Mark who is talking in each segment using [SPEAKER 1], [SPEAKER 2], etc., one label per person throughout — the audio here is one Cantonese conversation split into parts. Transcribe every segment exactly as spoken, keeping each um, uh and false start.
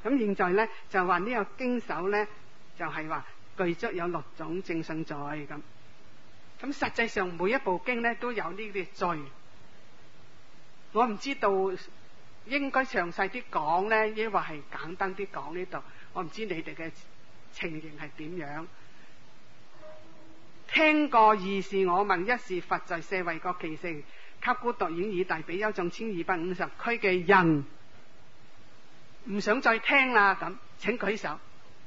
[SPEAKER 1] 咁現在咧就話呢個經手咧就係話具足有六種正信罪咁。咁實際上每一部經咧都有呢啲罪。我唔知道應該詳細啲講咧，抑或係簡單啲講呢度。我唔知你哋嘅情形係點樣。聽過二是我聞，一是佛在舍衛國祇城給孤獨園以大比丘眾千二百五十區嘅人，唔想再聽啦，咁請舉手。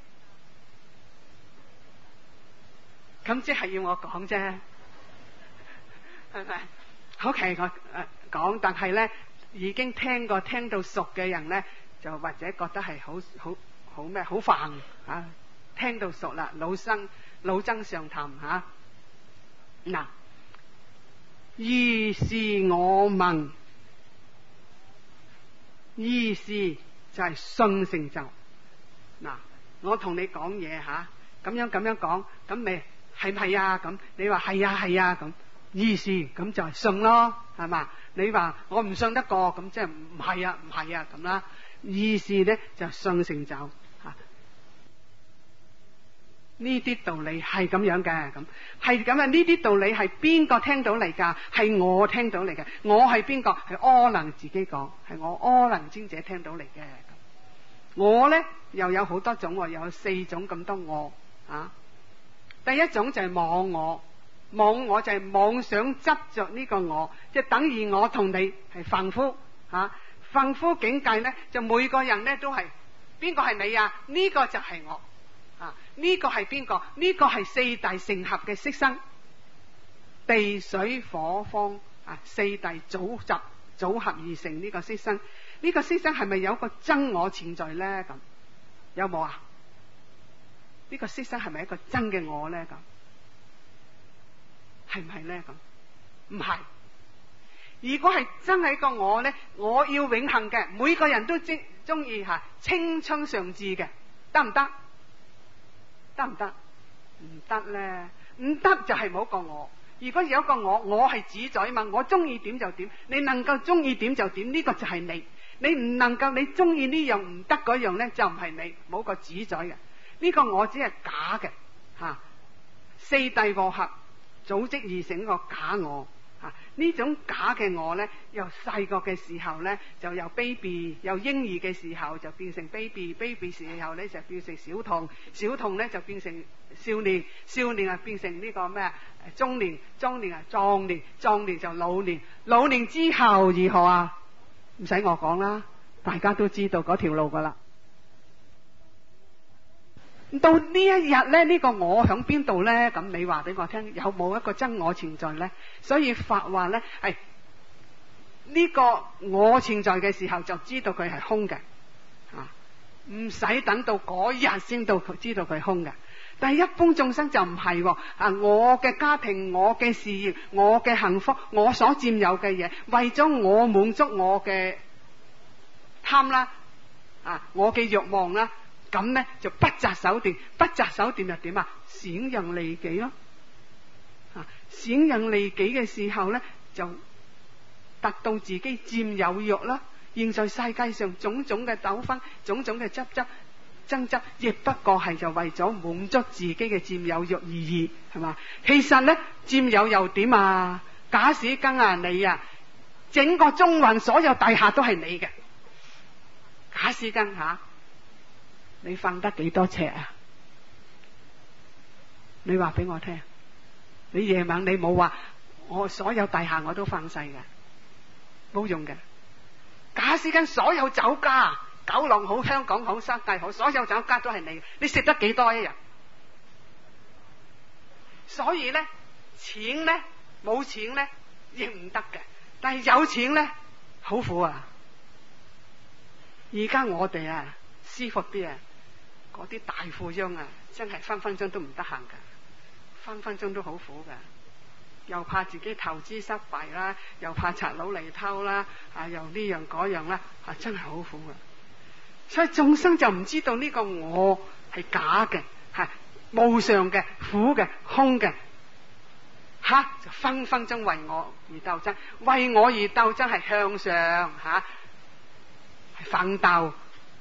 [SPEAKER 1] 咁即係要我講啫，係咪？OK，我誒講，但係咧已經聽過聽到熟嘅人咧，就或者覺得係好好好咩好煩啊！聽到熟啦，老生老僧常談吓。嗱、啊，二是我聞，二是就係信成就。嗱、啊，我同你講嘢吓，咁樣咁樣講，咁你係唔係啊？咁你話係啊係啊咁，二是咁就係信咯，係嘛？你話我唔信得過，咁即係唔係啊唔係啊咁啦。二是咧就信成就吓。呢啲道理係咁樣嘅，咁係咁啊！呢啲道理係邊個聽到嚟噶？係我聽到嚟嘅。我係邊個？係阿能自己講，係我阿能尊者聽到嚟嘅。我咧又有好多種，又有四種咁多我啊。第一種就係妄我，妄我就係妄想執着呢個我，即係等於我同你係凡夫吓。凡夫境界咧，就每個人咧都係邊個係你啊？呢個就係我。啊！呢、這個係邊個？呢、這個係四大成合嘅色身，地水火風啊，四大組集組合而成呢個色身。呢、這個色身係咪有個真我存在咧？咁有冇啊？呢、這個色身係咪一個真嘅我咧？咁係唔係咧？咁唔係。如果係真係一個我咧，我要永恆嘅，每個人都中中意吓青春常駐嘅，得唔得？得唔得？唔得咧，唔得就係冇個我。如果有一個我，我係主宰嘛，我中意點就點，你能夠中意點就點，呢個就係你。你唔能夠你中意呢樣唔得嗰樣咧，就唔係你，冇個主宰嘅。呢個我只係假嘅吓，四大和合組織而成個假我。啊！呢種假嘅我咧，由細個嘅時候咧，就由 baby， 由嬰兒嘅時候就變成 baby，baby 時候咧就變成小童，小童咧就變成少年，少年啊變成呢個咩中年，中年啊壯年，壯年就老年，老年之後如何啊？唔使我講啦，大家都知道嗰條路噶啦。到呢一日咧，呢、這個我響邊度咧？咁你話俾我聽，有冇一個真我存在咧？所以法話咧係呢個我存在嘅時候，就知道佢係空嘅，啊，唔使等到嗰日先到知道佢係空嘅。但係一般眾生就唔係喎，啊，我嘅家庭、我嘅事業、我嘅幸福、我所佔有嘅嘢，為咗我滿足我嘅貪啦，啊，我嘅慾望啦。咁咧就不擇手段，不擇手段又點啊？閃人利己咯，啊！閃人利己嘅時候咧，就達到自己佔有欲啦。現在世界上種種嘅糾紛、種種嘅執執爭執，亦不過係就為咗滿足自己嘅佔有欲而已，係嘛？其實咧佔有又點啊？假使跟啊你啊，整個中環所有大廈都係你嘅，假使跟吓。啊你瞓得幾多尺啊？你話俾我聽。你夜晚你冇話我所有大廈我都瞓晒嘅，冇用嘅。假使間所有酒家，九龍好、香港好、新界好，所有酒家都係你。你食得幾多一日？所以咧，錢咧冇錢咧亦唔得嘅，但係有錢咧好苦啊！而家我哋啊舒服啲啊！嗰啲大富翁啊，真係分分鐘都唔得閒噶，分分鐘都好苦噶，又怕自己投資失敗啦，又怕賊佬嚟偷啦，啊又呢樣嗰樣啦，啊真係好苦噶。所以眾生就唔知道呢個我係假嘅，係無常嘅、苦嘅、空嘅，吓就分分鐘為我而鬥爭，為我而鬥爭係向上吓，係奮鬥。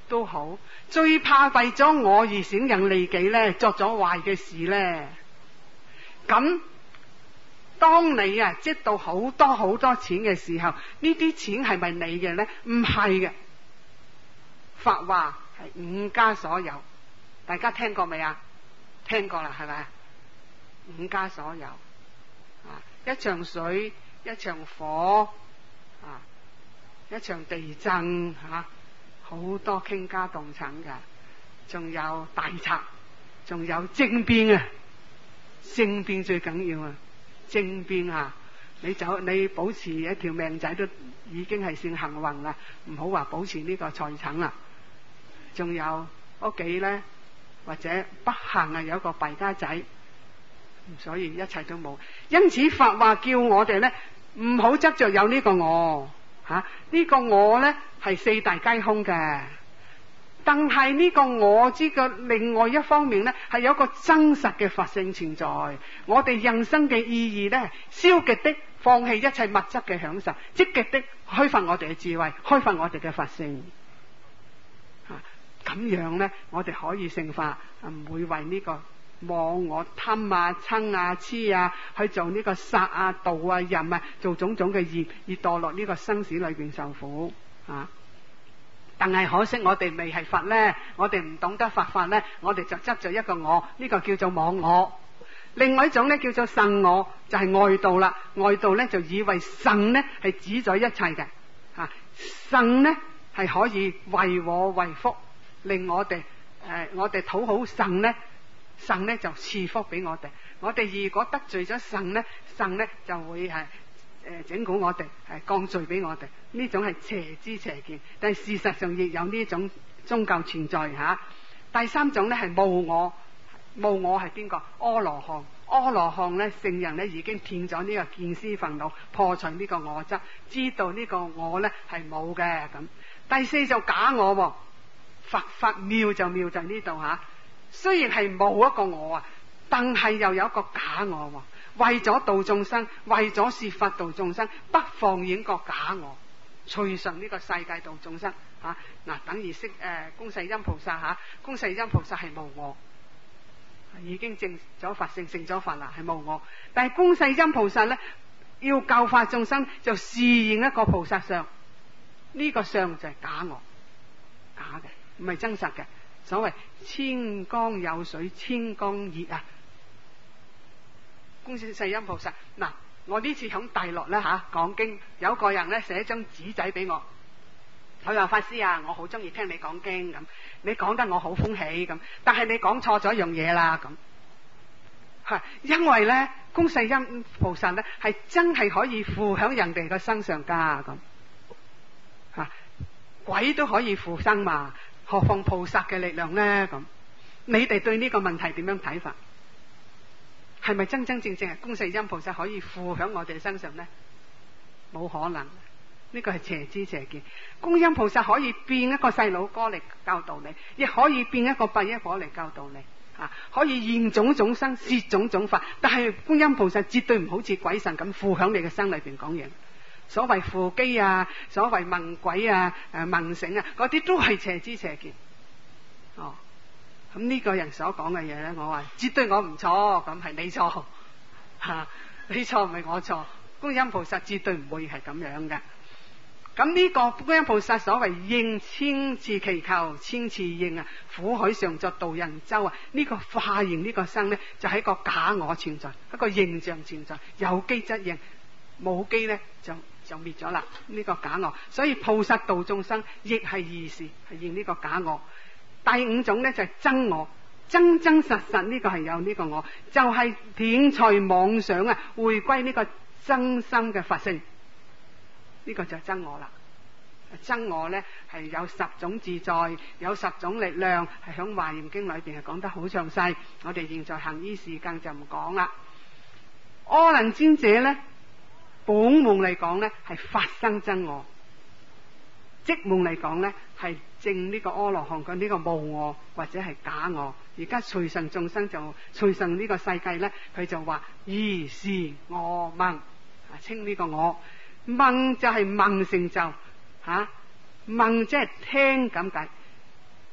[SPEAKER 1] 都好，最怕為咗我而損人利己咧，作咗壞嘅事咧。咁當你啊積到好多好多錢嘅時候，呢啲錢係咪你嘅咧？唔係嘅。法話係五家所有，大家聽過未啊？聽過啦，係咪？五家所有啊，一場水，一場火啊，一場地震吓，好、啊、多傾家蕩產嘅，仲有大賊，仲有政變啊！政變最緊要啊！政變啊！你走，你保持一條命仔都已經係算幸運啦，唔好話保持呢個財產啦。仲有屋企咧，或者不幸啊有一個敗家仔，所以一切都冇。因此法話叫我哋咧唔好執着有呢個我吓，呢、啊呢個我咧係四大皆空嘅。但係呢個我知嘅另外一方面咧，係有一個真實嘅法性存在。我哋人生嘅意義咧，消極的放棄一切物質嘅享受，積極的開發我哋嘅智慧，開發我哋嘅法性。吓、啊、咁樣咧，我哋可以聖化，唔會為呢個妄我貪啊、嗔啊、痴啊去做呢個殺啊、盜啊、淫啊，做種種嘅業，而墮落呢個生死裏邊受苦啊。但係可惜我哋未係佛咧，我哋唔懂得佛法咧，我哋就執着一個我，呢、這個叫做妄我。另外一種咧叫做神我，就係、是、外道啦。外道咧就以為神咧係指宰一切嘅，吓、啊、神咧係可以為我為福，令我哋誒、呃、我哋討好神咧，神咧就賜福俾我哋。我哋如果得罪咗神咧，神咧就會係。誒，整蠱我哋，係降罪俾我哋，呢種係邪知邪見，但係事實上亦有呢種宗教存在吓、啊。第三種咧係無我，無我係邊個？阿羅漢，阿羅漢咧聖人咧已經斷咗呢個見思煩惱，破除呢個我執，知道呢個我咧係冇嘅咁。第四就假我，佛法妙就妙在呢度吓。雖然係冇一個我啊，但係又有一個假我。為咗度眾生，為咗說法度眾生，不放映個假我，隨順呢個世界度眾生吓。嗱、啊，等於識誒，觀世音菩薩吓，觀、啊、世音菩薩係無我，已經證咗法性，成咗法啦，係無我。但係觀世音菩薩咧，要教化眾生，就示現一個菩薩相，呢、這個相就係假我，假嘅，唔係真實嘅。所謂千江有水千江熱啊！觀世音菩薩嗱，我呢次響大陸咧吓講經，有個人咧寫張紙仔俾我，佢話法師啊，我好中意聽你講經咁，你講得我好歡喜咁，但係你講錯咗一樣嘢啦咁，係因為咧觀世音菩薩咧係真係可以附響人哋嘅身上噶咁，吓鬼都可以附身嘛，何況菩薩嘅力量咧咁？你哋對呢個問題點樣睇法？係咪真真正正係觀世音菩薩可以附響我哋身上呢？冇可能，呢個係邪知邪見。觀音菩薩可以變一個細佬哥嚟教導你，亦可以變一個八一婆嚟教導你，啊，可以現種種生，說種種法。但係觀音菩薩絕對唔好似鬼神咁附響你嘅身裏邊講嘢。所謂附機啊，所謂問鬼啊、誒問醒啊，嗰啲都係邪知邪見。哦。咁呢個人所講嘅嘢咧，我話絕對我唔錯，咁係你錯吓、啊，你錯唔係我錯。觀音菩薩絕對唔會係咁樣嘅。咁呢個觀音菩薩所謂應千次祈求千次應啊，苦海常作渡人舟啊，呢、這個化形呢個身咧就係、是、一個假我存在，一個形象存在，有機則應，冇機咧就就滅咗啦。呢、這個假我，所以菩薩度眾生亦係異事，係認呢個假我。第五種咧就係、是、真我，真真實實呢個係有呢個我，就係斷除妄想啊，回歸呢個真心嘅法性，呢、這個就係真我啦。真我咧係有十種自在，有十種力量，係響華嚴經裏邊係講得好詳細。我哋現在行醫時間就唔講啦。阿難尊者咧，本夢嚟講咧係發生真我，即夢嚟講咧係證呢個阿羅漢嘅呢個無我或者係假我。而家隨順眾生就隨順呢個世界咧，佢就話如是我聞，啊稱呢個我聞就係聞成就吓，聞即係聽咁解。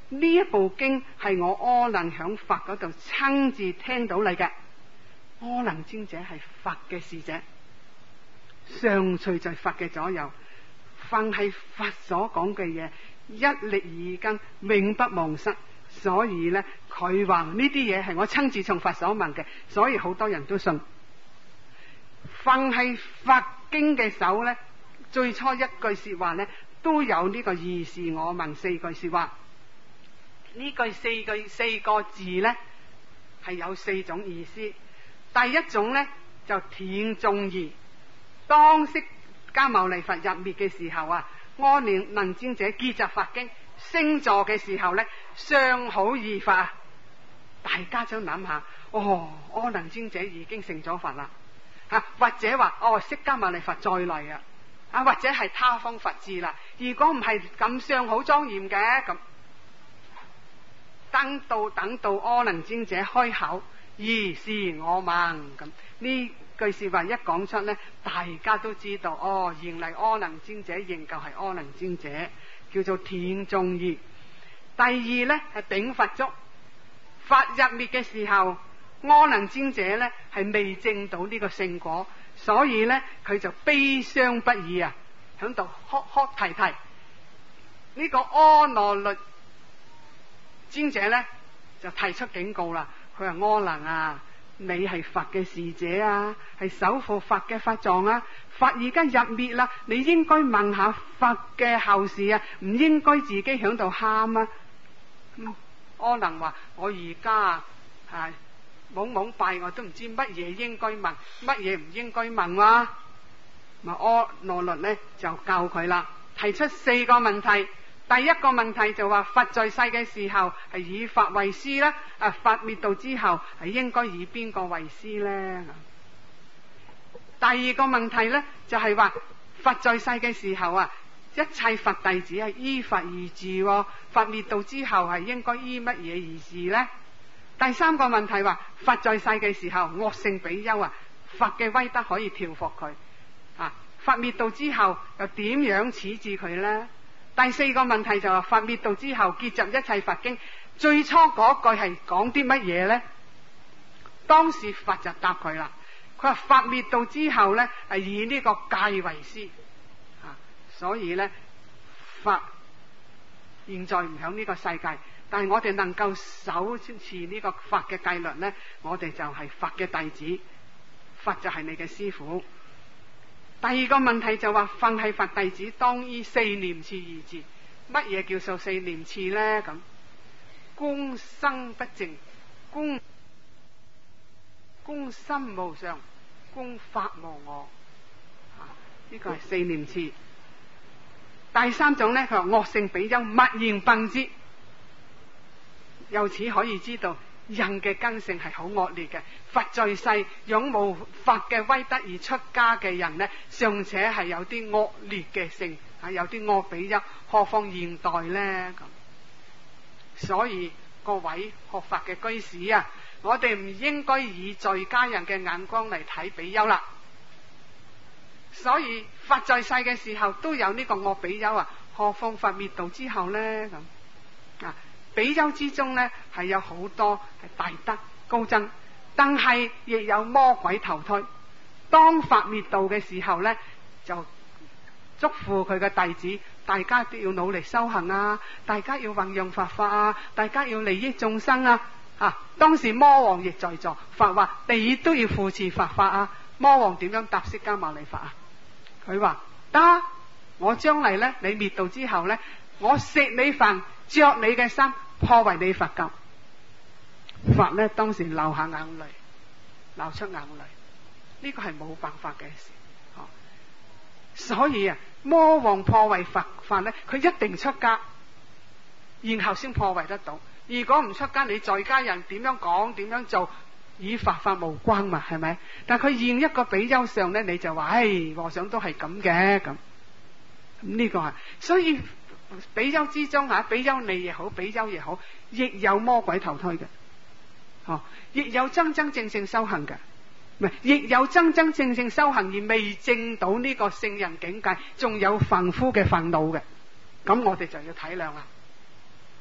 [SPEAKER 1] 呢一部經係我阿能響佛嗰度親自聽到嚟嘅。阿能尊者係佛嘅使者，常隨在佛嘅左右，凡係佛所講嘅嘢，一力耳根，永不忘失。所以呢，佢話呢啲嘢係我親自從佛所聞嘅，所以好多人都信。凡係佛經嘅手呢，最初一句說話呢，都有呢個如是我聞四句說話。呢句四句四個字呢，係有四種意思。第一種呢，就田眾義，當釋迦牟尼佛入滅嘅時候啊，阿能尊者結集法經升座嘅時候呢，相好二法啊！大家想諗下，哦，阿能尊者已經成咗佛啦，啊，或者話哦，釋迦牟尼佛再嚟啊，啊，或者係他方佛至啦。如果唔係咁相好莊嚴嘅，咁等到等到阿能尊者開口，如是我聞，咁呢句說話一講出呢，大家都知道哦，原嚟阿能尊者仍舊係阿能尊者，叫做田眾義。第二呢，係頂佛足，佛入滅嘅時候，阿能尊者呢係未證到呢個聖果，所以呢，佢就悲傷不已啊，響度哭哭啼啼。呢、這個阿那律尊者呢，就提出警告啦，佢話阿能啊，你係佛嘅使者啊，係守護佛嘅法藏啊，佛而家入滅啦，你應該問下佛嘅後事啊，唔應該自己響度喊啊。嗯、阿能話我而家啊懵懵拜，我都唔知乜嘢應該問，乜嘢唔應該問啊。咪阿那律呢就教佢啦，提出四個問題。第一個問題就話佛在世嘅時候係以法為師啦，啊，佛滅度之後係應該以邊個為師呢？第二個問題呢，就係、是、話佛在世嘅時候啊，一切佛弟子係依法而治，佛滅度之後係應該依乜嘢而治呢？第三個問題話佛在世嘅時候惡性比丘啊，佛嘅威德可以調伏佢，啊，佛滅度之後又點樣處置佢呢？第四個問題就係佛滅度之後結集一切佛經，最初嗰句係講啲乜嘢呢？當時佛就答佢啦，佢話佛滅度之後呢係以呢個戒為師，啊，所以呢，佛現在唔響呢個世界，但係我哋能夠守持呢個佛嘅戒律呢，我哋就係佛嘅弟子，佛就係你嘅師父。第二個問題就話凡係佛弟子當依四念次而治，乜嘢叫做四念次呢？咁觀身不淨，觀觀心無常，觀法無我，啊，呢個係四念次。第三種呢，佢話惡性比丘默然擯之，由此可以知道人嘅根性係好惡劣嘅。佛在世擁護佛嘅威德而出家嘅人呢，尚且係有啲惡劣嘅性，啊，有啲惡比丘，何況現代呢？咁所以各位學佛嘅居士啊，我哋唔應該以在家人嘅眼光嚟睇比丘啦。所以佛在世嘅時候都有呢個惡比丘啊，何況佛滅度之後呢？咁啊，比丘之中呢係有好多係大德高僧，但係亦有魔鬼投胎。當佛滅度嘅時候呢，就囑咐佢嘅弟子，大家都要努力修行啊，大家要運用佛法啊，大家要利益眾生啊。啊，當時魔王亦在座，佛話你都要扶持佛法啊。魔王點樣答釋迦牟尼佛啊？佢話得，我將嚟呢，你滅度之後呢，我食你飯，着你嘅衫，破壞你佛教。佛呢當時流下眼淚，流出眼淚，呢個係冇辦法嘅事。哦，所以啊，魔王破壞佛法呢，佢一定出家，然後先破壞得到。如果唔出家，你在家人點樣講點樣做，與佛法無關嘛，係咪？但佢現一個比丘上呢，你就話，唉，和尚都係咁嘅咁。呢個係，所以比丘之中吓，比丘尼亦好，比丘亦好，亦有魔鬼投胎嘅，哦，亦有真真正正修行嘅，唔係，亦有真真正正修行而未證到呢個聖人境界，仲有凡夫嘅憤怒嘅，咁我哋就要體諒啦。哦，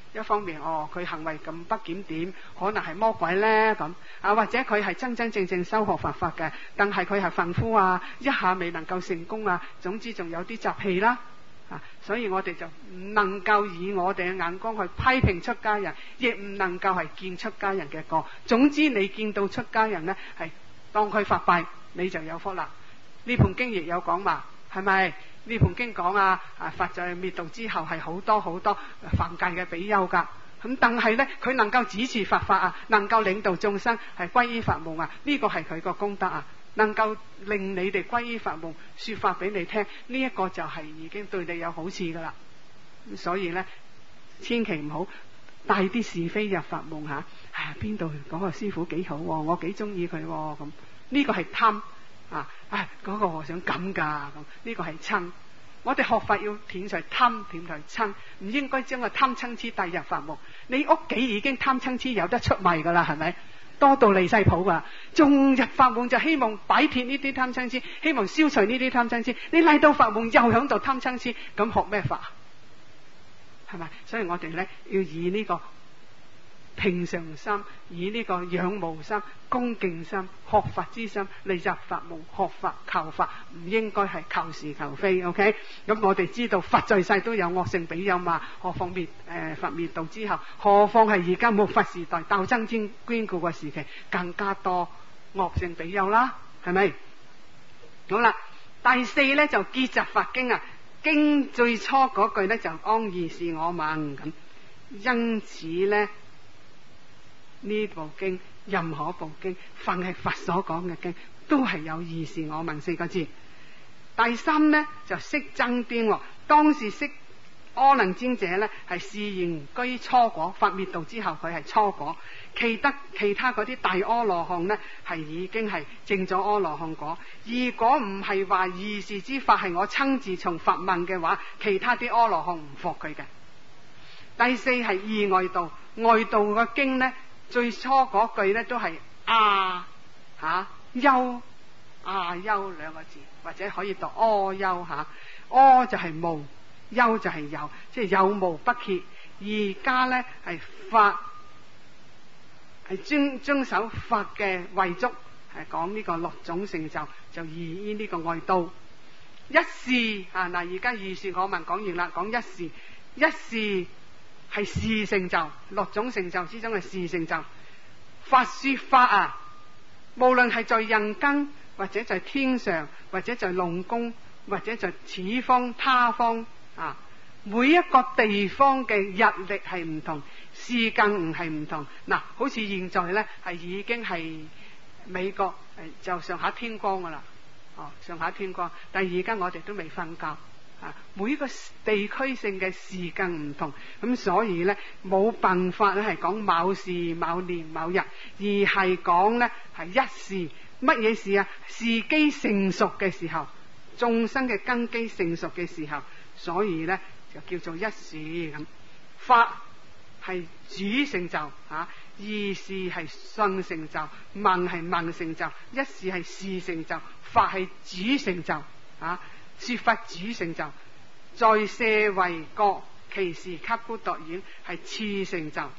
[SPEAKER 1] 一方面哦，佢行為咁不檢點，可能係魔鬼咧咁啊，或者佢係真真正正修學佛法嘅，但係佢係凡夫啊，一下未能夠成功啊，總之仲有啲習氣啦啊，所以我哋就唔能夠以我哋嘅眼光去批評出家人，亦唔能夠係見出家人嘅過。總之你見到出家人呢，係當佢發拜，你就有福啦。呢盤經亦有講嘛，係咪？呢盤經講啊，啊佛在滅度之後係好多好多犯戒嘅比丘噶，咁但係呢，佢能夠指持佛法啊，能夠領導眾生係歸依法門啊，呢、這個係佢個功德啊，能夠令你哋歸依法門，說法俾你聽，呢、這、一個就係已經對你有好處噶啦。所以呢，千祈唔好帶啲是非入法門吓，啊邊度嗰個師傅幾好、啊，我幾中意佢咁，呢個係貪。啊！唉，嗰、那個和尚咁噶，咁呢個係親。我哋學法要斷除貪，斷除親，唔應該將個貪嗔痴帶入法門。你屋企已經貪嗔痴有得出賣噶啦，係咪？多到離晒譜噶，仲入法門就希望擺脫呢啲貪嗔痴，希望消除呢啲貪嗔痴。你嚟到法門又響度貪嗔痴，咁學咩法？係咪？所以我哋咧要以呢、這個。平常心，以呢個仰慕心、恭敬心、學法之心嚟入法門，學法求法，唔應該係求是求非。OK，咁我哋知道佛在世都有惡性比丘嘛，何況滅誒、呃、佛滅度之後，何況係而家末法時代鬥爭堅堅固嘅時期，更加多惡性比丘啦，係咪？好啦，第四咧就結集法經啊，經最初嗰句咧就安義是我聞咁，因此咧。呢部經，任何部經，凡係佛所講嘅經，都係有義是我聞四個字。第三呢，就識增端，當時識阿能尊者呢，係示現居初果，法滅度之後佢係初果，其得其他嗰啲大阿羅漢呢，係已經係證咗阿羅漢果。如果唔係話義是之法係我親自從佛問嘅話，其他啲阿羅漢唔服佢嘅。第四係義外道，外道嘅經呢。最初嗰句咧都係阿吓優阿優兩個字，或者可以讀阿優吓，阿就係無，優就係有，即係有無不缺。而家咧係法係遵遵守法嘅遺囑，係講呢個六種成就，就依於呢個外道。一事啊嗱，而家義是我聞講完啦，講一事，一事。係事成就，六種成就之中嘅事成就。法說法啊，無論係在人間，或者在天上，或者在龍宮，或者在此方他方啊，每一個地方嘅日曆係唔同，時間唔係唔同。嗱、啊，好似現在呢，係已經係美國就上下天光噶啦，哦，上下天光，但係而家我哋都未瞓覺。啊！每一個地區性嘅時間唔同，咁所以咧冇辦法咧係講某事某年某日，而係講咧係一事。乜嘢事啊？時機成熟嘅時候，眾生嘅根基成熟嘅時候，所以咧就叫做一事咁。法係主成就啊，二事係信成就，聞係聞成就，一事係事成就，法係主成就啊。說法主成就，在舍衛國，其時給孤獨園係次成就。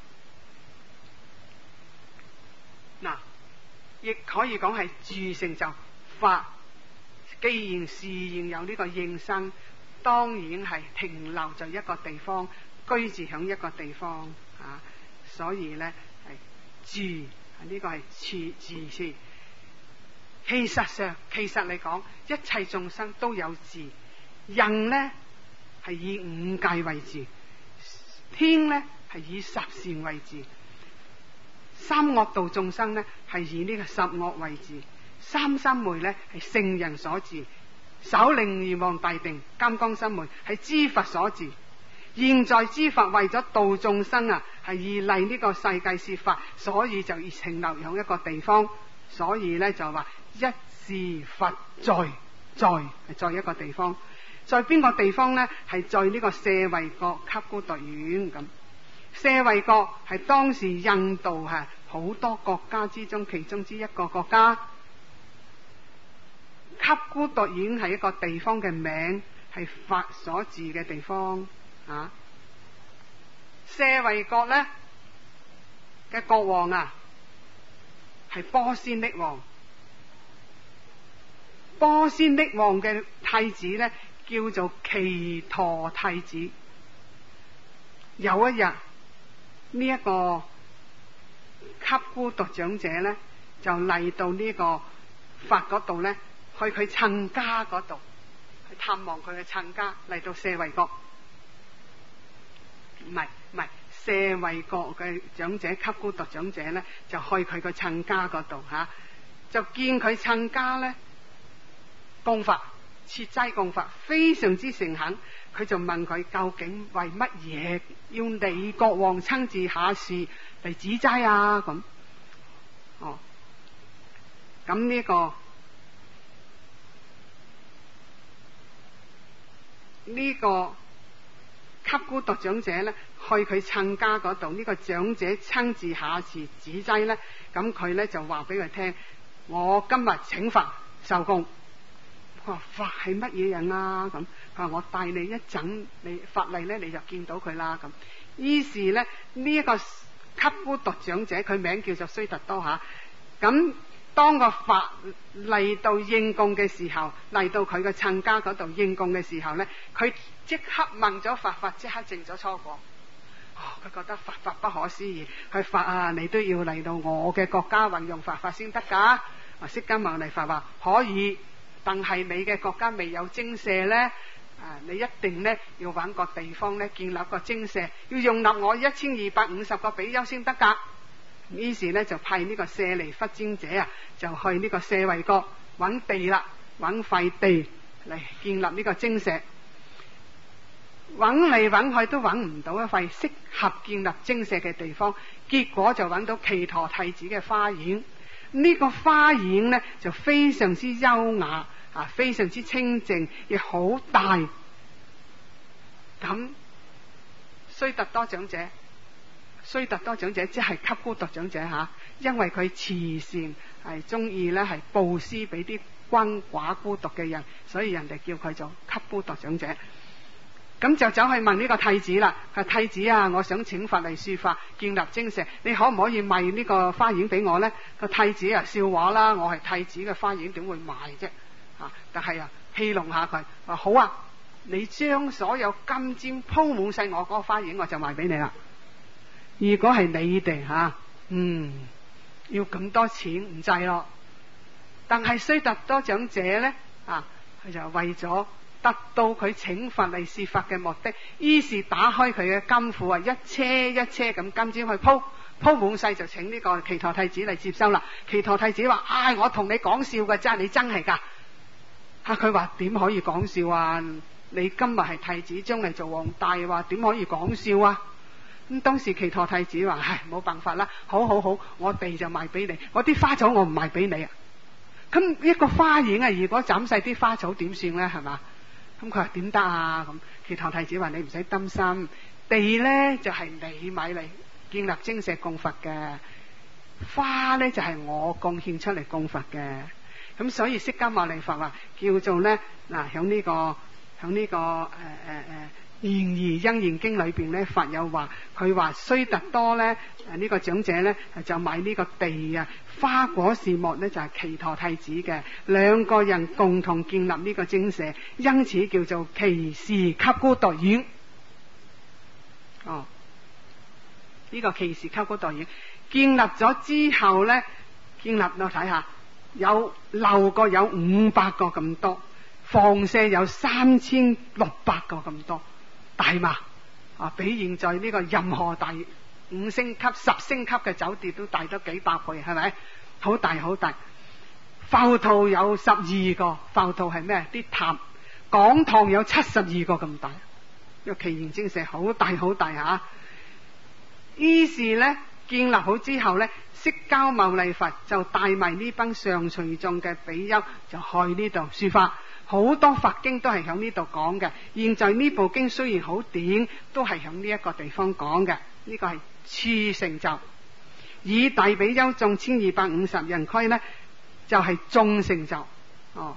[SPEAKER 1] 嗱，亦可以講係住成就。法既然是現有呢個應生，當然係停留在一個地方，居住響一個地方啊。所以呢，係住，呢、這個係次住先。其實上，其實嚟講，一切眾生都有住。人呢係以五戒為住，天呢係以十善為住，三惡道眾生呢係以呢個十惡為住，三三昧呢係聖人所住，首令二望大定金剛心門係知佛所住。現在知佛為咗度眾生啊，係以嚟呢個世界說法，所以就要停留喺一個地方。所以咧就話一是佛在在係在一個地方，在邊個地方呢？係在呢個舍衛國給孤獨園咁。舍衛國係當時印度係好多國家之中其中之一個國家。給孤獨園係一個地方嘅名，係佛所住嘅地方啊。 舍衛國咧嘅國王啊，係波斯匿王。波斯匿王嘅太子咧叫做祇陀太子。有一日呢一個給孤獨長者咧就嚟到呢個法嗰度咧，去佢親家嗰度去探望佢嘅親家，嚟到舍衛國。唔係唔係舍衛國嘅長者給孤獨長者咧，就去佢個親家嗰度吓，就見佢親家咧供法設齋供法非常之誠懇。佢就問佢究竟為乜嘢要你國王親自下士嚟指齋啊？咁哦，咁呢個呢個給孤獨長者咧，去佢親家嗰度，呢個長者親自下士指齋咧，咁佢咧就話俾佢聽：我今日請法受供。佢話法係乜嘢人啊？咁佢話我帶你一陣，你法例咧你就見到佢啦。咁於是咧呢一個給孤獨長者，佢名叫做須特多吓。咁當個法嚟到應供嘅時候，嚟到佢嘅親家嗰度應供嘅時候咧，佢即刻問咗佛，法即刻證咗初果。哦，佢覺得佛法不可思議，佢法啊，你都要嚟到我嘅國家運用佛法先得噶。啊，釋迦牟尼佛話可以。但係你嘅國家未有精舍咧，啊，你一定咧要揾個地方咧建立個精舍，要容納我一千二百五十個比丘先得噶。於是咧就派呢個舍利弗尊者啊，就去呢個舍衛國揾地啦，揾塊地嚟建立呢個精舍。揾嚟揾去都揾唔到一塊適合建立精舍嘅地方，結果就揾到祇陀太子嘅花園。呢個花園咧就非常之優雅啊，非常之清淨，亦好大。咁須特多長者，須特多長者即係給孤獨長者吓，因為佢慈善係中意咧係布施俾啲鰥寡孤獨嘅人，所以人哋叫佢做給孤獨長者。咁就走去問呢個太子啦，佢話太子啊，我想請法嚟說法建立精舍，你可唔可以賣呢個花園俾我呢？個太子啊笑話啦，我係太子嘅花園點會賣啫？啊！但係啊戲弄下佢，話好啊，你將所有金磚鋪滿晒我嗰個花園，我就賣俾你啦。如果係你哋吓、啊，嗯，要咁多錢唔制咯。但係須特多長者呢，啊，佢就為咗得到佢請佛嚟說法嘅目的，於是打開佢嘅金庫啊，一車一車咁金磚去鋪鋪滿晒，就請呢個祇陀太子嚟接收啦。祇陀太子話：唉、哎，我同你講笑㗎啫，你真係噶吓？佢話點可以講笑啊？你今日係太子，將嚟做皇帝，話點可以講笑啊？咁當時祇陀太子話：唉，冇辦法啦，好好好，我地就賣俾你，我啲花草我唔賣俾你啊。咁一個花園啊，如果斬晒啲花草點算咧？係嘛？咁佢話點得啊？咁祇陀太子話：你唔使擔心，地咧就係、是、你買嚟建立精舍供佛嘅，花咧就係、是、我貢獻出嚟供佛嘅。咁所以釋迦牟尼佛話叫做咧嗱，響呢、這個響呢、這個誒誒誒《賢愚因緣經》裏邊咧，佛有話佢話須特多咧誒呢個長者咧就買呢個地啊，花果樹木咧就係祇陀太子嘅，兩個人共同建立呢個精舍，因此叫做祇時給孤獨院。哦，呢、這個祇時給孤獨院建立咗之後咧，建立到睇下有樓閣有五百個咁多，房舍有三千六百個咁多，大嘛？啊，比現在呢個任何大五星級、十星級嘅酒店都大得幾百倍，係咪？好大好大。浮屠有十二個，浮屠係咩？啲塔。講堂有七十二個咁大，個祇園精舍好大好大吓。於是咧建立好之後咧，釋迦牟尼佛就帶埋呢班上隨眾嘅比丘就去呢度說法。好多佛經都係響呢度講嘅。現在呢部經雖然好短，都係響呢一個地方講嘅。呢、這個係次成就。以大比丘眾千二百五十人區呢，就係、是、眾成就。哦，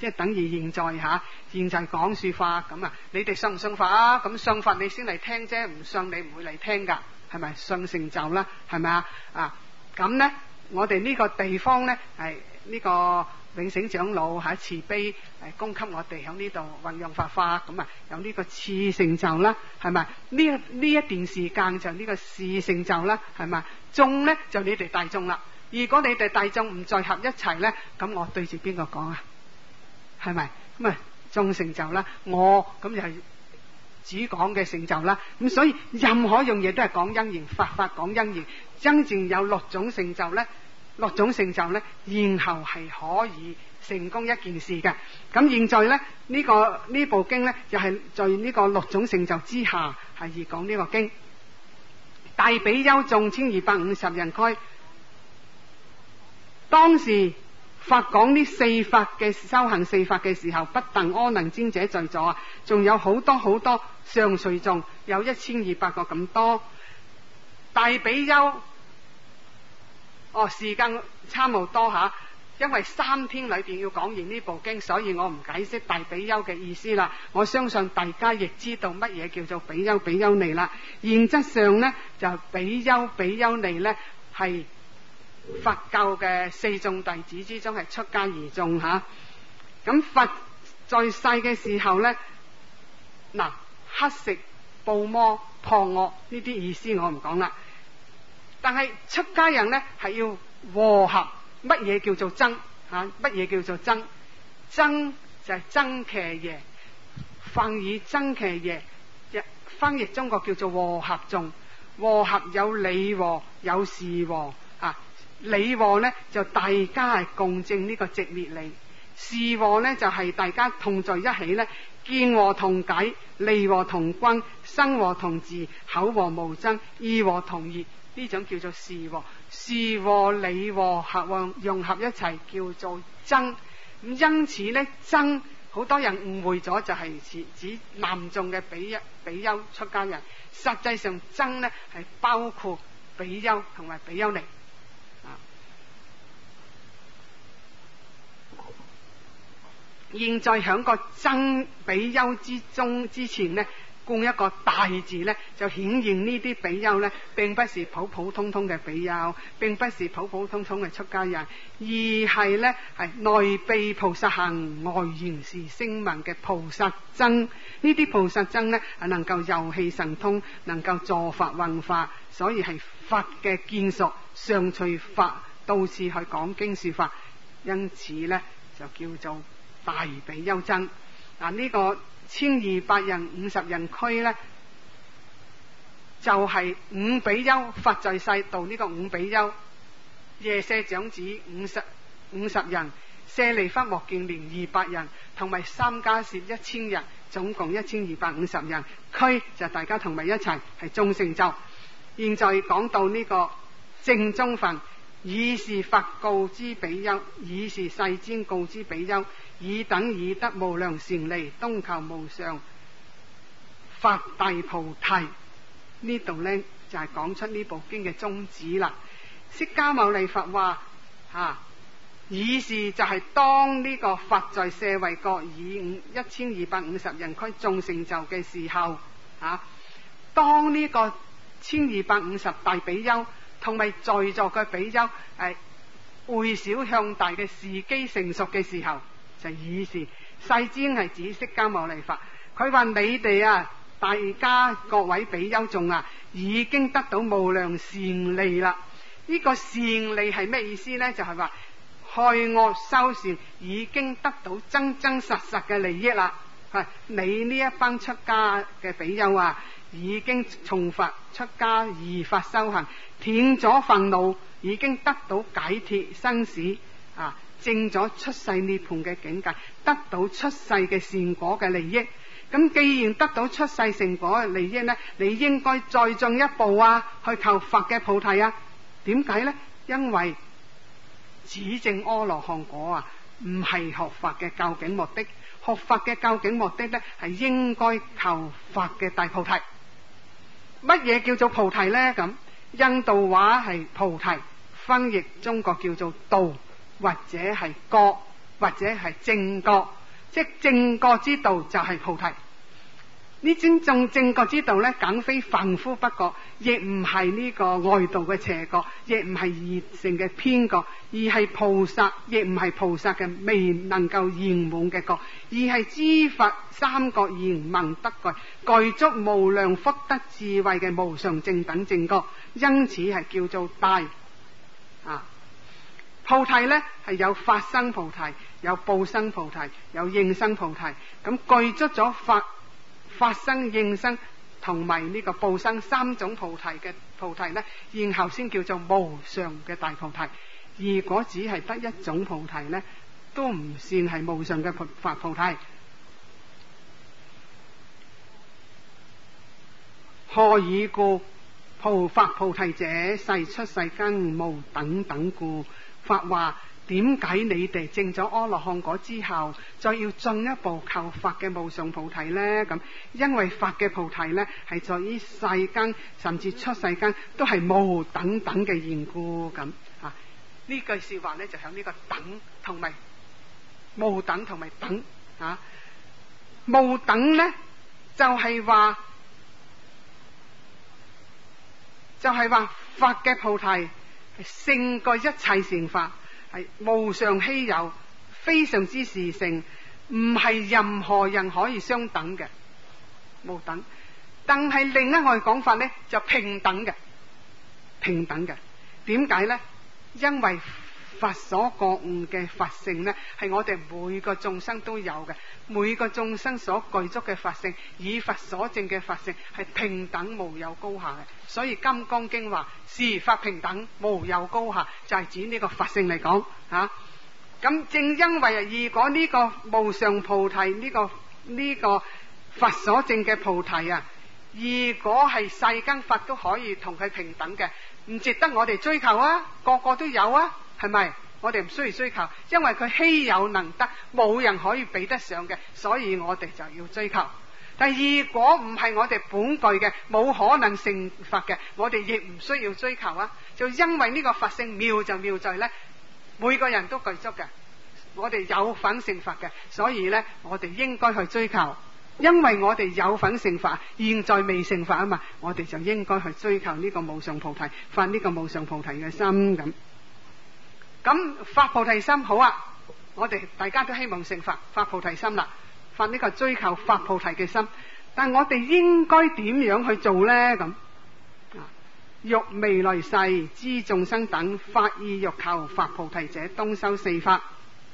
[SPEAKER 1] 即係等於現在吓、啊，現在講說法咁啊，你哋信唔信佛啊？咁信佛你先嚟聽啫，唔信你唔會嚟聽噶，係咪？信成就啦，係咪啊？啊，咁咧，我哋呢個地方咧係呢個永醒長老喺慈悲誒供給我哋喺呢度運用佛法，咁啊有呢個次成就啦，係咪？呢呢一段時間就呢個次成就啦，係咪？眾咧就你哋大眾啦。如果你哋大眾唔再合一齊咧，咁我對住邊個講啊？係咪？咁啊眾成就啦，我咁就係主講嘅成就啦。咁所以任何樣嘢都係講因緣，佛法講因緣，真正有六種成就咧，六種成就咧，然後係可以成功一件事嘅。咁現在咧呢、這個呢部經咧就係、是、在呢個六種成就之下係而講呢個經。大比丘眾千二百五十人俱。當時佛講呢四法嘅修行四法嘅時候，不但阿難尊者在座啊，仲有好多好多上隨眾，有一千二百個咁多。大比丘，哦，時間差唔多吓，因為三天裏邊要講完呢部經，所以我唔解釋大比丘嘅意思啦。我相信大家亦知道乜嘢叫做比丘比丘尼啦。原則上呢，就比丘比丘尼呢係佛教嘅四眾弟子之中係出家二眾吓。咁佛在世嘅時候呢，嗱，乞食、捕魔、破惡呢啲意思我唔講啦。但係出家人呢係要和合。乜嘢叫做僧吓？乜嘢叫做僧？僧就係僧伽耶，梵語僧伽耶，翻譯中國叫做和合眾。和合有理和，有事和啊。理和呢就大家係共證呢個寂滅理，事和呢就係、是、大家同在一起呢，見和同解，利和同均，生和同治，口和無爭，意和同悅，呢種叫做事和。事和理和合融合一齊叫做僧。咁因此呢，僧好多人誤會咗就係指指男眾嘅比比丘出家人，實際上僧呢係包括比丘同埋比丘尼。現在響個僧比丘之中之前呢，供一個大字呢，就顯現呢啲比丘呢並不是普普通通嘅比丘，並不是普普通通嘅出家人，而係呢係內秘菩薩行，外緣是聲聞嘅菩薩僧。呢啲菩薩僧呢係能夠遊戲神通，能夠助法運法，所以係佛嘅眷屬，上隨法到處去講經說法，因此呢就叫做大比丘僧。嗱，呢個千二百人五十人俱呢，就係、是、五比丘佛在世度呢個五比丘，耶舍長子五十五十人，舍利弗莫建連二百人，同埋三迦葉一千人，總共一千二百五十人。俱就大家同埋一齊係眾成就。現在講到呢個正宗分，以是佛告之比丘，以是世尊告之比丘，以等以得無量善利，東求無上佛大菩提。呢度呢，就係、是、講出呢部經嘅宗旨啦。釋迦牟尼佛話啊，以是就係當呢個佛在舍衛國以五一千二百五十人俱眾成就嘅時候啊，當呢個千二百五十大比丘同埋在座嘅比丘係會小向大嘅時機成熟嘅時候，就以是世尊係指釋迦牟尼佛。佢話你哋啊，大家各位比丘眾啊，已經得到無量善利啦。呢、這個善利係咩意思呢？就係、是、話害惡修善已經得到真真實實嘅利益啦。係你呢一班出家嘅比丘啊，已經從佛出家而法修行，斷咗煩惱，已經得到解脫生死啊，證咗出世涅槃嘅境界，得到出世嘅善果嘅利益。咁既然得到出世成果嘅利益呢，你應該再進一步啊，去求佛嘅菩提啊。點解呢？因為指證阿羅漢果啊，唔係學佛嘅究竟目的。學佛嘅究竟目的呢，係應該求佛嘅大菩提。乜嘢叫做菩提呢？咁印度話係菩提，翻譯中國叫做道，或者係覺， 或者係正覺，即係正覺之道就係菩提。呢種正覺之道咧，梗非凡夫不覺，亦唔係呢個外道嘅邪覺，亦唔係二乘嘅偏覺，而係菩薩，亦唔係菩薩嘅未能夠圓滿嘅覺，而係知佛三覺圓滿得具，具足無量福德智慧嘅無上正等正覺，因此係叫做大啊。菩提咧係有法身菩提，有報身菩提，有應身菩提，咁具足咗法。法身、應身同埋呢個報身三種菩提嘅菩提呢，然後先叫做無上嘅大菩提。如果只係得一種菩提呢，都唔算係無上嘅法菩提。何以故？菩法菩提者，世出世間無等等故。法話。點解你哋證咗阿羅漢果之後，再要進一步求法嘅無上菩提呢？咁因為法嘅菩提呢，係在於世間甚至出世間都係無等等嘅緣故。咁啊，呢句說話呢，就響呢個等同埋無等同埋等啊，無等呢，就係話就係話法嘅菩提係勝過一切善法。係無上稀有，非常之殊勝，唔係任何人可以相等嘅，無等。但係另一個講法呢，就平等嘅，平等嘅。點解呢？因為佛所覺悟嘅法性呢，係我哋每個眾生都有嘅，每個眾生所具足嘅法性，以佛所證嘅法性係平等無有高下嘅。所以《金剛經》話是法平等無有高下，就係指呢個法性嚟講吓。咁正因為如果呢個無上菩提呢個呢個佛所證嘅菩提啊，如果係世間法都可以同佢平等嘅，唔值得我哋追求啊！個個都有啊，係咪？我哋唔需要追求，因為佢稀有能得，冇人可以比得上嘅，所以我哋就要追求。但如果唔係我哋本具嘅，冇可能成佛嘅，我哋亦唔需要追求啊！就因為呢個法性妙就妙在呢，每個人都具足嘅，我哋有份成佛嘅，所以呢，我哋應該去追求。因為我哋有份成佛，現在未成佛啊嘛，我哋就應該去追求呢個無上菩提，發呢個無上菩提嘅心咁。咁發菩提心好啊，我哋大家都希望成佛，發菩提心啦，發呢個追求發菩提嘅心。但我哋應該點樣去做呢？咁欲未來世知眾生等發意欲求發菩提者，當修四法。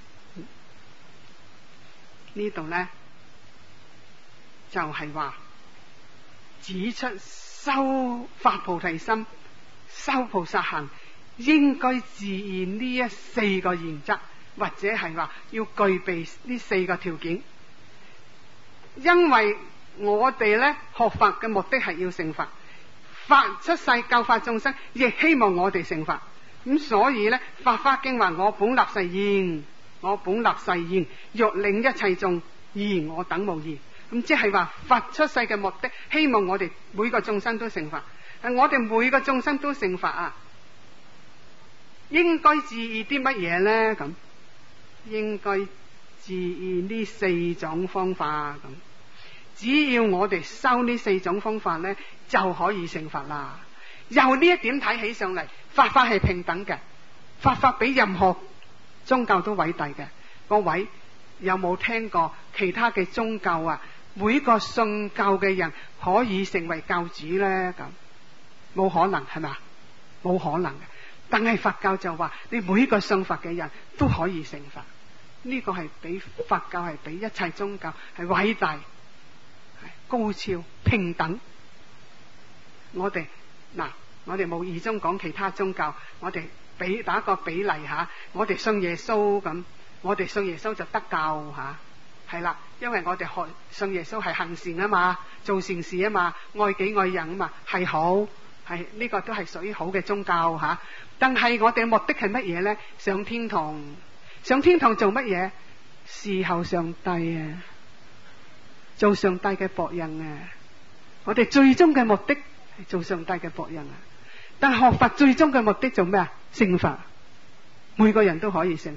[SPEAKER 1] 呢度呢，就係話指出修發菩提心、修菩薩行應該自現呢一四個原則，或者係話要具備呢四個條件。因為我哋呢學法嘅目的係要成佛，法出世教化眾生，亦希望我哋成佛。咁所以呢，《法華經》話：我本立誓言，我本立誓言，欲令一切眾而我等無異。咁即係話佛出世嘅目的，希望我哋每個眾生都成佛。但我哋每個眾生都成佛啊，應該注意啲乜嘢呢？咁應該注意呢四種方法。咁只要我哋修呢四種方法呢，就可以成佛啦。由呢一點睇起上嚟，佛法係平等嘅，佛法比任何宗教都偉大嘅。各位有冇聽過其他嘅宗教啊？每個信教嘅人可以成為教主呢？咁冇可能，係咪？冇可能嘅。但係佛教就話，你每個信佛嘅人都可以成佛。呢個係比佛教係比一切宗教係偉大、係高超、平等。我哋嗱，我哋無意中講其他宗教，我哋比打一個比例吓，我哋信耶穌咁，我哋信耶穌就得救吓。係啦，因為我哋學信耶穌係行善啊嘛，做善事啊嘛，愛己愛人啊嘛，係好，係呢、這個都係屬於好嘅宗教吓。但係我哋目的係乜嘢呢？上天堂，上天堂做乜嘢？侍候上帝啊，做上帝嘅僕人啊。我哋最終嘅目的係做上帝嘅僕人啊。但係學佛最終嘅目的做咩啊？成佛，每個人都可以成佛。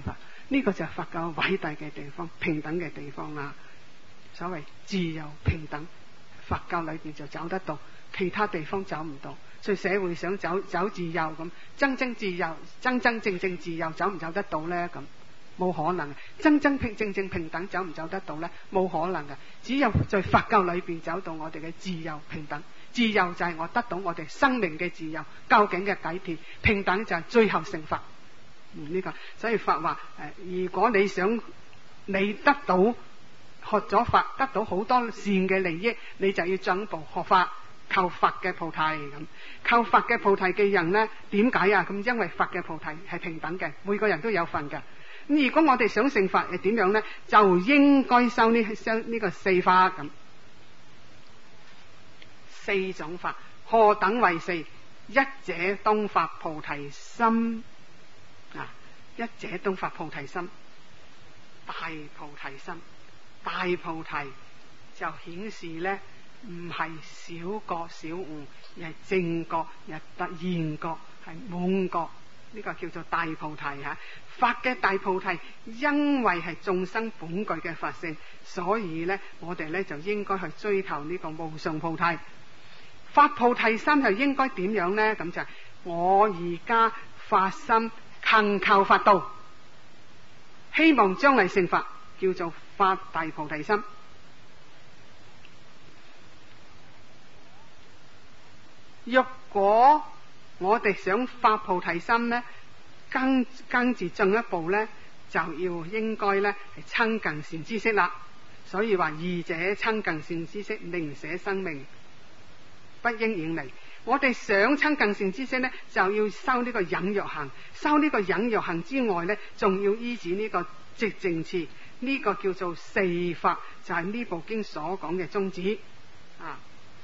[SPEAKER 1] 呢個就係佛教偉大嘅地方，平等嘅地方啦。所謂自由平等，佛教裏邊就走得到，其他地方走唔到。所以社會想走走自由咁，真正自由、真真正正自由走唔走得到呢？咁冇可能。真真平正正平等走唔走得到呢？冇可能嘅。只有在佛教裏邊走到我哋嘅自由平等。自由就係我得到我哋生命嘅自由，究竟嘅解脫。平等就係最後成佛。嗯，呢個所以佛話誒，如果你想你得到學咗法，得到好多善嘅利益，你就要進一步學法。求佛嘅菩提咁，求佛嘅菩提嘅人呢，點解啊？咁因為佛嘅菩提係平等嘅，每個人都有份嘅。咁如果我哋想成佛，係點樣呢？就應該修呢修呢個四法咁，四種法，何等為四？一者當發菩提心啊！一者當發菩提心，大菩提心，大菩提就顯示呢。唔係小覺小悟，而係正覺，而係突然覺，係滿覺。呢個叫做大菩提吓。法嘅大菩提，因為係眾生本具嘅法性，所以呢，我哋呢就應該去追求呢個無上菩提。發菩提心就應該點樣呢？咁就係我而家發心勤求佛道，希望將來成佛，叫做發大菩提心。若果我哋想發菩提心呢，跟跟住進一步呢，就要應該呢係親近善知識啦。所以話二者親近善知識，寧捨生命，不應遠離。我哋想親近善知識呢，就要修呢個忍辱行。修呢個忍辱行之外呢，仲要依止呢個寂靜持。呢、這個叫做四法，就係、是、呢部經所講嘅宗旨啊。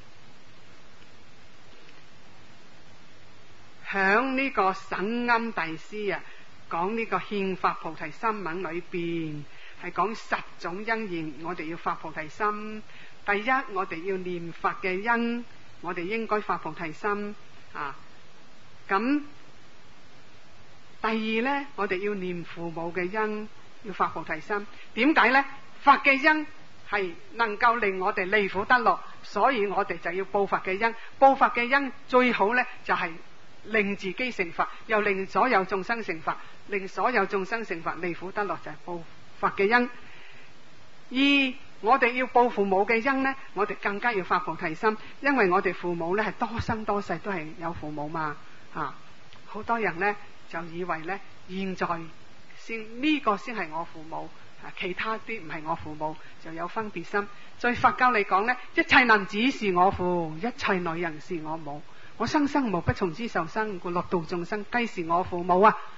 [SPEAKER 1] 響呢個沈庵大師啊，講呢個憲法菩提心文裏邊係講十種因緣，我哋要發菩提心。第一，我哋要念佛嘅因，我哋應該發菩提心啊。咁第二呢，我哋要念父母嘅因，要發菩提心。點解呢？佛嘅因係能夠令我哋離苦得樂，所以我哋就要報佛嘅因。報佛嘅因最好呢，就係、是令自己成佛，又令所有眾生成佛，令所有眾生成佛，離苦得樂，就係報佛嘅因。二，我哋要報父母嘅因呢，我哋更加要發菩提心，因為我哋父母呢係多生多世都係有父母嘛，啊，好多人呢就以為呢現在先呢個先係我父母，啊，其他啲唔係我父母，就有分別心。在佛教嚟講呢，一切男子是我父，一切女人是我母。我生生無不從之受生，故樂度眾生，皆是我父母啊！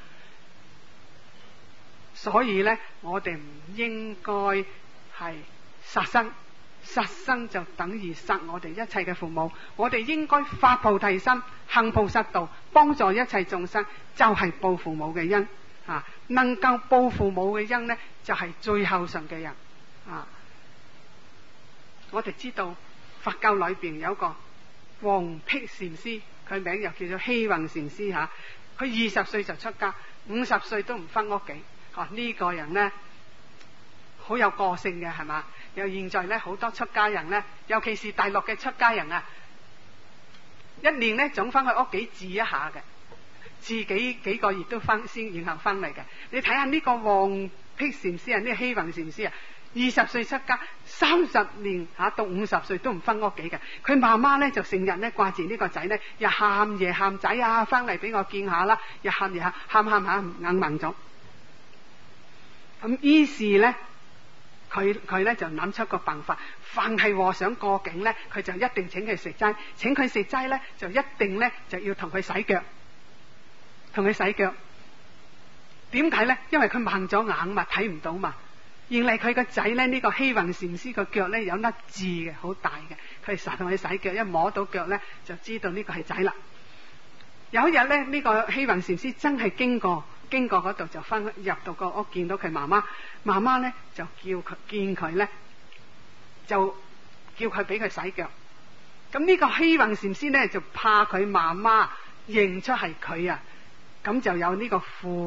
[SPEAKER 1] 所以呢，我哋唔應該係殺生，殺生就等於殺我哋一切嘅父母。我哋應該發菩提心，行菩薩道，幫助一切眾生，就係、是、報父母嘅因啊！能夠報父母嘅因呢，就係、是、最後上嘅人啊！我哋知道佛教裏邊有個黃辟禪師，佢名又叫做希雲禪師吓。佢二十歲就出家，五十歲都唔返屋企。哦、啊，呢、這個人呢，好有個性嘅係嘛？又現在呢，好多出家人呢，尤其是大陸嘅出家人啊，一年呢總返去屋企住一下嘅，住幾幾個月都返先，然後返嚟嘅。你睇下呢個黃辟禪師啊，呢、這個希雲禪師啊。二十歲出家，三十年吓、啊、到五十歲都唔返屋企嘅。佢媽媽咧就成日咧掛住呢個仔咧，日喊夜喊，仔啊返嚟俾我見下啦，日喊夜喊，喊喊下眼盲咗。咁於是咧，佢佢咧就諗出個辦法，凡係和尚過境咧，佢就一定請佢食齋，請佢食齋咧就一定咧就要同佢洗腳，同佢洗腳。點解咧？因為佢盲咗眼嘛，睇唔到嘛。原嚟佢個仔咧，呢、這個希雲禪師個腳咧有粒痣嘅，好大嘅。佢成日同佢洗腳，一摸到腳咧就知道呢個係仔啦。有一日咧，呢、這個希雲禪師真係經過經過嗰度，就翻入到個屋，見到佢媽媽，媽媽咧就叫佢見佢咧，就叫佢俾佢洗腳。咁呢個希雲禪師咧就怕佢媽媽認出係佢啊，咁就有呢個父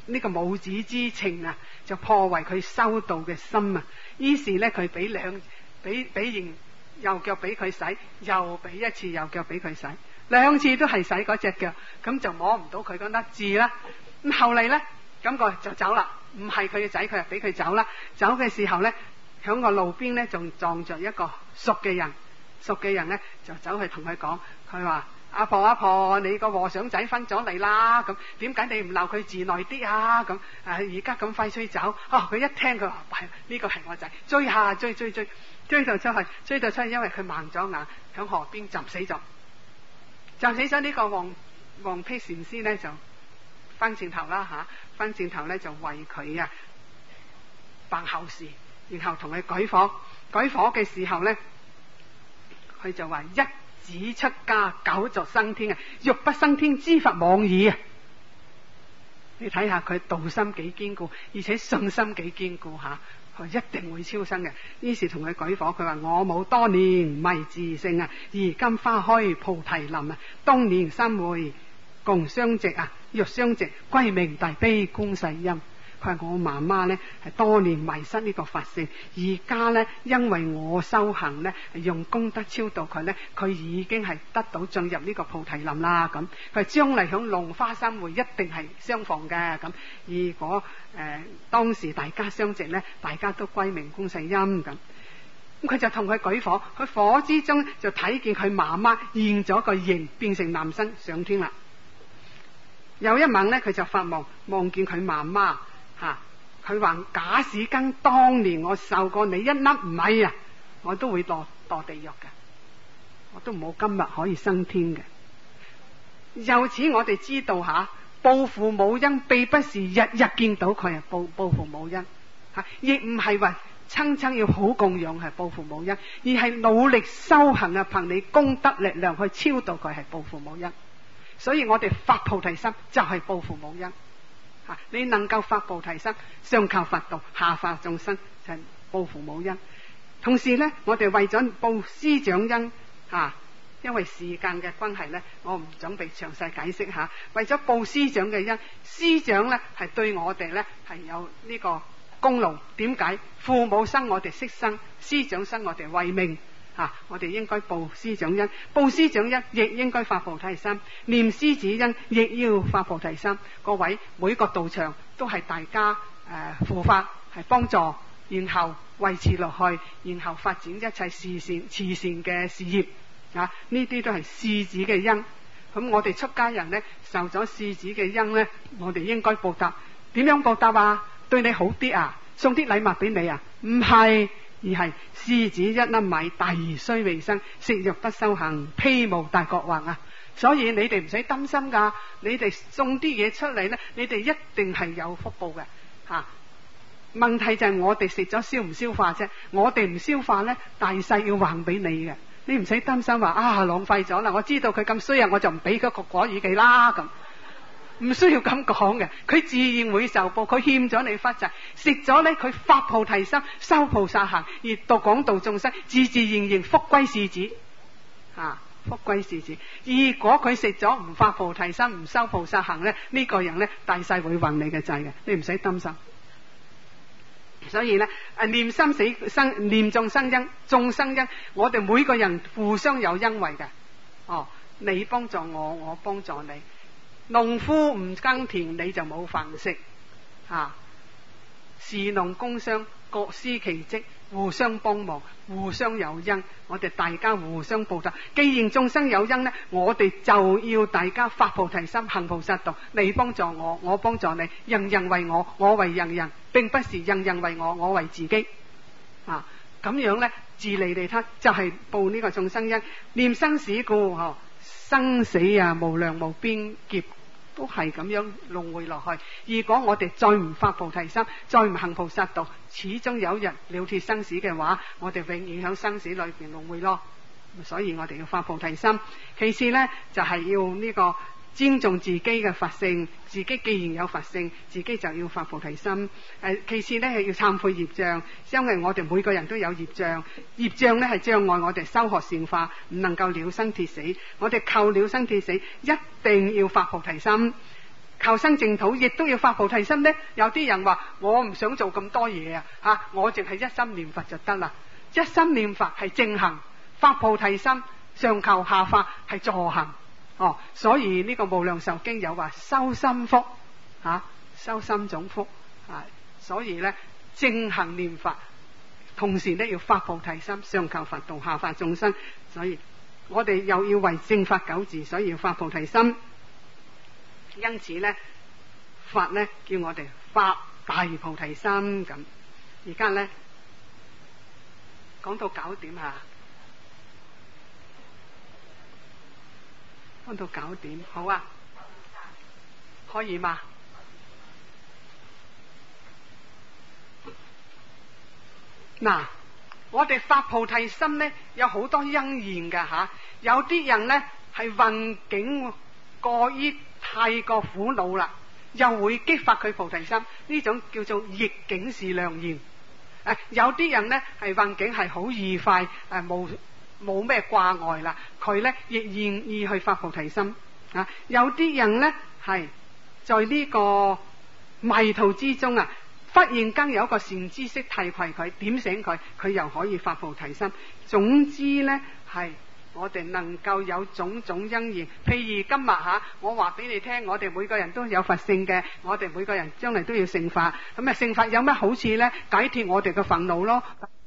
[SPEAKER 1] 呢個母子之情啊，就破壞佢修道嘅心啊。於是咧，佢俾兩俾俾完右腳俾佢洗，又俾一次右腳俾佢洗，兩次都係洗嗰隻腳，咁就摸唔到佢嗰粒痣啦。咁後嚟咧，咁個就走啦，唔係佢嘅仔，佢就俾佢走啦。走嘅時候咧，響個路邊咧，仲撞着一個熟嘅人，熟嘅人咧就走去同佢講，佢話：阿婆阿婆，你個和尚仔翻咗嚟啦，咁點解你唔鬧佢自耐啲啊？咁誒而家咁快脆走，哦佢一聽佢話係呢個係我仔，追下追追追追到出去，追到出去，因為佢盲咗眼，響河邊浸死咗，浸死咗呢個黃黃披禪師咧就翻轉頭啦吓，翻轉頭咧就為佢啊辦後事，然後同佢舉火，舉火嘅時候咧，佢就話：一子出家，九族升天啊！欲不生天，知佛妄矣啊！你睇下佢道心幾堅固，而且信心幾堅固吓，佢一定會超生嘅。於是同佢舉火，佢話：我母多年迷自性啊，而今花開菩提林啊，當年三會共相值啊，欲相值歸命大悲觀世音。佢話我媽媽咧係多年迷失呢個法性，而家咧因為我修行咧用功德超度佢咧，佢已經係得到進入呢個菩提林啦。咁佢將嚟響龍華三會一定係相逢嘅。咁如果誒、呃、當時大家相值咧，大家都歸命觀世音咁。咁佢就同佢舉火，佢火之中就睇見佢媽媽現咗個形，變成男生上天啦。有一晚咧，佢就發夢，望見佢媽媽。吓，佢話：假使跟當年我受過你一粒米啊，我都會墮墮地獄嘅，我都冇今日可以升天嘅。由此我哋知道吓，報父母恩並不是日日見到佢係報報父母恩吓，亦唔係話親親要好供養係報父母恩，而係努力修行啊，憑你功德力量去超度佢係報父母恩。所以我哋發菩提心就係報父母恩。你能夠發菩提心，上求佛道，下化眾生，就係報父母恩。同時呢，我哋為咗報師長恩吓，因為時間嘅關係呢，我唔準備詳細解釋吓。為咗報師長嘅恩，師長呢係對我哋呢係有呢個功勞。點解？父母生我哋識生，師長生我哋為命。啊！我哋應該報師長恩，報師長恩亦應該發菩提心，念師子恩亦要發菩提心。各位，每個道場都係大家誒護法，係幫助，然後維持落去，然後發展一切慈善慈善嘅事業。啊！呢啲都係師子嘅恩。咁我哋出家人呢，受咗師子嘅恩呢，我哋應該報答。點樣報答啊？對你好啲啊？送啲禮物俾你啊？唔係。而係師子一粒米，大兒雖未生，食肉不修行，披無大國王啊！所以你哋唔使擔心噶，你哋送啲嘢出嚟呢，你哋一定係有福報嘅吓、啊。問題就係我哋食咗消唔消化啫，我哋唔消化呢，大勢要還俾你嘅，你唔使擔心話啊浪費咗啦。我知道佢咁衰啊，我就唔俾嗰個果語記啦咁。唔需要咁講嘅，佢自然會受報。佢欠咗你法債，食咗咧，佢發菩提心，修菩薩行，而度廣度眾生，自自然然福歸事子。啊，福歸事子。如果佢食咗唔發菩提心，唔修菩薩行咧，呢、這個人咧大勢會還你嘅債嘅，你唔使擔心。所以咧，誒念生死生，念眾生恩，眾生恩，我哋每個人互相有恩惠嘅。哦，你幫助我，我幫助你。農夫唔耕田，你就冇飯食。啊，士農工商各司其職，互相幫忙，互相有恩，我哋大家互相報答。既然眾生有恩呢，我哋就要大家發菩提心，行菩薩道。你幫助我，我幫助你，人人為我，我為人人，並不是人人為我，我為自己。啊，咁樣呢，自利利他就係報呢個眾生恩。念生死故，嗬，生死啊無量無邊劫，都係咁樣輪迴落去。如果我哋再唔發菩提心，再唔行菩薩道，始終有日了脫生死嘅話，我哋永遠喺生死裏邊輪迴咯。所以我哋要發菩提心。其次呢，就係、是、要呢個尊重自己嘅法性，自己既然有法性，自己就要發菩提心。誒，其次呢，係要懺悔業障，因為我哋每個人都有業障，業障呢係障礙我哋修學善化，唔能夠了生脫死。我哋求了生脫死，一定要發菩提心。 求生淨土，亦都要發菩提心呢？有啲人話我唔想做咁多嘢啊，吓我淨係一心念佛就得啦。一心念佛係正行，發菩提心上求下化係助行。哦，所以呢個無量壽經有話修心福，吓、啊、修心種福啊。所以呢，正行念佛，同時呢要發菩提心，上求佛道，下化眾生。所以我哋又要為正法久住，所以要發菩提心。因此呢，佛呢叫我哋發大菩提心。咁而家呢講到九點啊，講到九點，好啊，可以嗎？嗱，我哋發菩提心呢，有好多因緣噶吓，有啲人呢係運境過於太過苦惱啦，又會激發佢菩提心，呢種叫做逆境是良緣。誒，有啲人呢係運境係好愉快，誒冇冇咩掛礙啦，佢呢亦願意去發菩提心。啊，有啲人呢係在呢個迷途之中啊，忽然間有一個善知識提攜佢，點醒佢，佢又可以發菩提心。總之呢，係我哋能夠有種種因緣。譬如今日吓，我話俾你聽，我哋每個人都有佛性嘅，我哋每個人將來都要成佛。咁啊，成佛有咩好處呢？解脫我哋嘅煩惱咯。